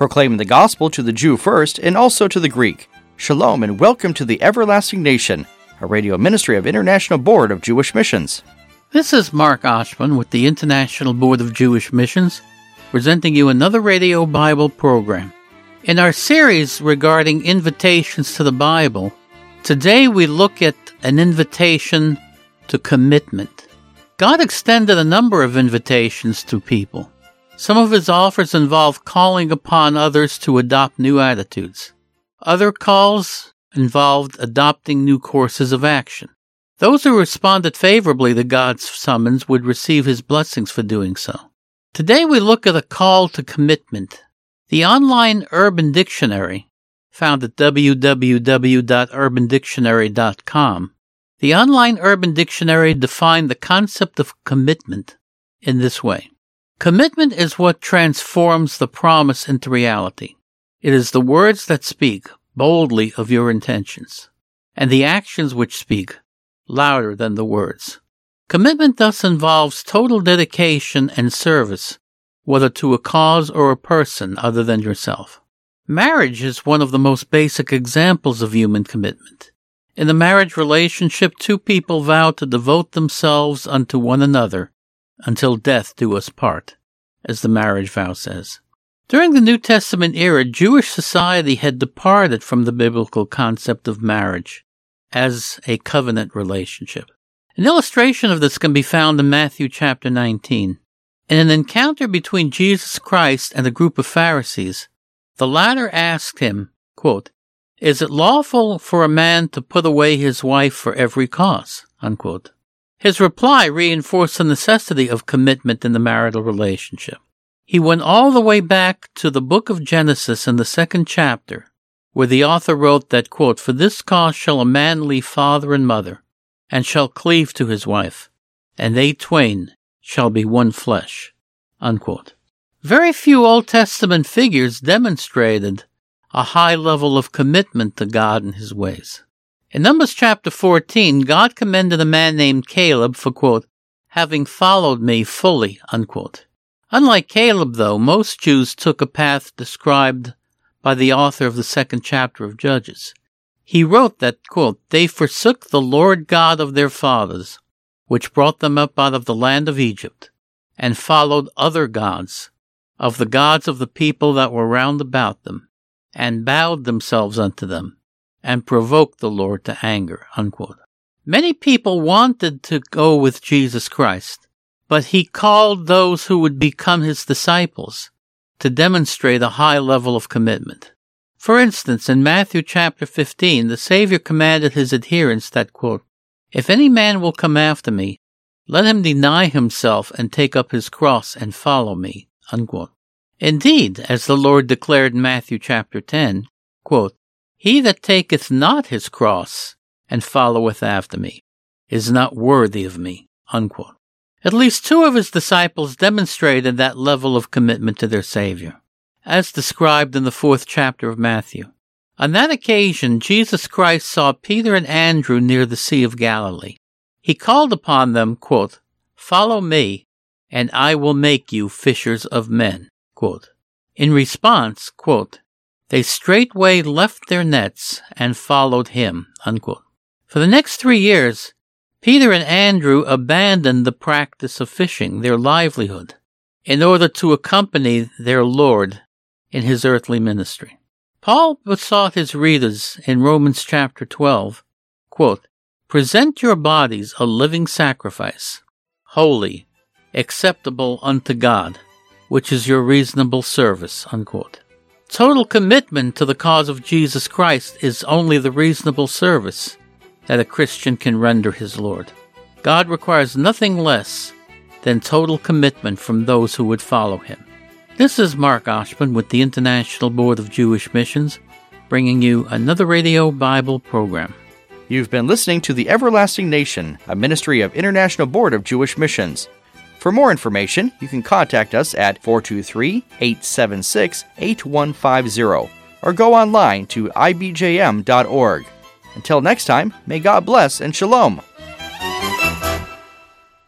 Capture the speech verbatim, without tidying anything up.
proclaiming the gospel to the Jew first and also to the Greek. Shalom and welcome to the Everlasting Nation, a radio ministry of International Board of Jewish Missions. This is Mark Oshman with the International Board of Jewish Missions, presenting you another radio Bible program. In our series regarding invitations to the Bible, today we look at an invitation to commitment. God extended a number of invitations to people. Some of his offers involve calling upon others to adopt new attitudes. Other calls involved adopting new courses of action. Those who responded favorably to God's summons would receive his blessings for doing so. Today we look at a call to commitment. The online Urban Dictionary, found at w w w dot urban dictionary dot com, the online Urban Dictionary defined the concept of commitment in this way. Commitment is what transforms the promise into reality. It is the words that speak boldly of your intentions, and the actions which speak louder than the words. Commitment thus involves total dedication and service, whether to a cause or a person other than yourself. Marriage is one of the most basic examples of human commitment. In the marriage relationship, two people vow to devote themselves unto one another until death do us part, as the marriage vow says. During the New Testament era, Jewish society had departed from the biblical concept of marriage as a covenant relationship. An illustration of this can be found in Matthew chapter nineteen. In an encounter between Jesus Christ and a group of Pharisees, the latter asked him, quote, "Is it lawful for a man to put away his wife for every cause?" Unquote. His reply reinforced the necessity of commitment in the marital relationship. He went all the way back to the book of Genesis in the second chapter, where the author wrote that, quote, "For this cause shall a man leave father and mother, and shall cleave to his wife, and they twain shall be one flesh." Unquote. Very few Old Testament figures demonstrated a high level of commitment to God and his ways. In Numbers chapter fourteen, God commended a man named Caleb for, quote, "having followed me fully," unquote. Unlike Caleb, though, most Jews took a path described by the author of the second chapter of Judges. He wrote that, quote, "They forsook the Lord God of their fathers, which brought them up out of the land of Egypt, and followed other gods, of the gods of the people that were round about them, and bowed themselves unto them, and provoked the Lord to anger," unquote. Many people wanted to go with Jesus Christ, but he called those who would become his disciples to demonstrate a high level of commitment. For instance, in Matthew chapter fifteen, the Savior commanded his adherents that, quote, "If any man will come after me, let him deny himself and take up his cross and follow me," unquote. Indeed, as the Lord declared in Matthew chapter ten, quote, "He that taketh not his cross and followeth after me is not worthy of me," unquote. At least two of his disciples demonstrated that level of commitment to their Savior, as described in the fourth chapter of Matthew. On that occasion, Jesus Christ saw Peter and Andrew near the Sea of Galilee. He called upon them, quote, "Follow me, and I will make you fishers of men," quote. In response, quote, "They straightway left their nets and followed him," unquote. For the next three years, Peter and Andrew abandoned the practice of fishing, their livelihood, in order to accompany their Lord in his earthly ministry. Paul besought his readers in Romans chapter twelve, quote, "Present your bodies a living sacrifice, holy, acceptable unto God, which is your reasonable service," unquote. Total commitment to the cause of Jesus Christ is only the reasonable service that a Christian can render his Lord. God requires nothing less than total commitment from those who would follow him. This is Mark Oshman with the International Board of Jewish Missions, bringing you another radio Bible program. You've been listening to The Everlasting Nation, a ministry of International Board of Jewish Missions. For more information, you can contact us at four two three, eight seven six, eight one five zero or go online to i b j m dot org. Until next time, may God bless and shalom.